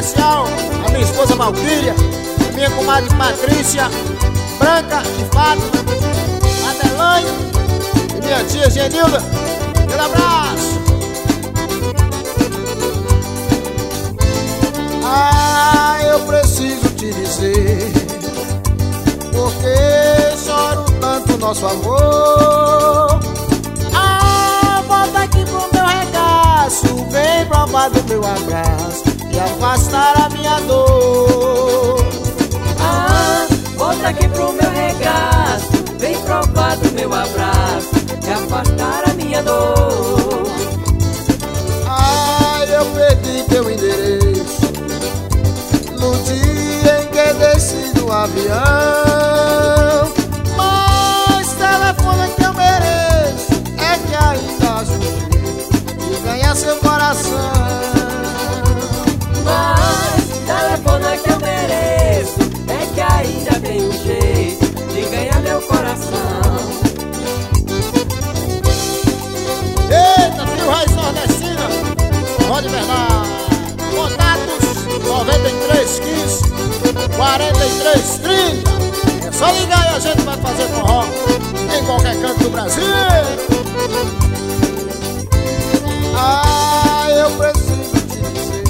especial a minha esposa Malquíria, a minha comadre Patrícia, Branca e Fátima, Adelaine e minha tia Genilda. Aquele abraço. Ah, eu preciso te dizer porque choro tanto nosso amor. Ah, volta aqui pro meu regaço, vem provar do meu abraço e afastar a minha dor. Ah, volta aqui pro meu regaço, vem provar do meu abraço e afastar a minha dor. Ah, eu perdi teu endereço no dia em que desci do avião, mas telefone que eu mereço é que ainda acho de ganhar seu coração. Mas telefone que eu mereço é que ainda tem um jeito de ganhar meu coração. Eita, Trio Raiz Nordestina, Rode Bernardo. Contatos 9315 4330. É só ligar e a gente vai fazer forró em qualquer canto do Brasil. Ah, eu preciso te dizer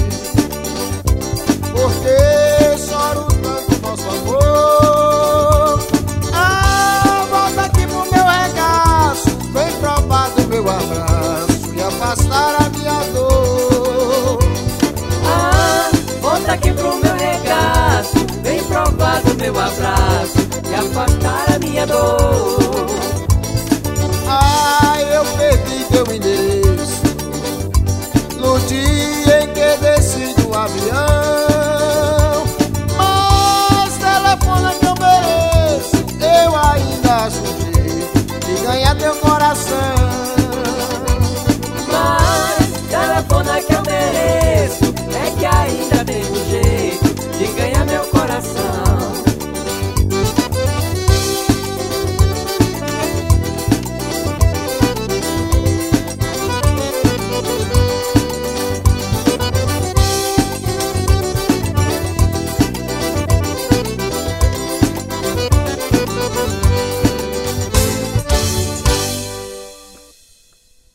porque choro tanto nosso amor. Ah, volta aqui pro meu regaço, vem provar do meu abraço e afastar a minha dor. Ah, volta aqui pro meu regaço, vem provar do meu abraço e afastar a minha dor. Ah, eu perdi teu endereço no dia em que desci do avião, mas telefone que eu mereço, eu ainda acho um jeito de ganhar teu coração. Mas telefone que eu mereço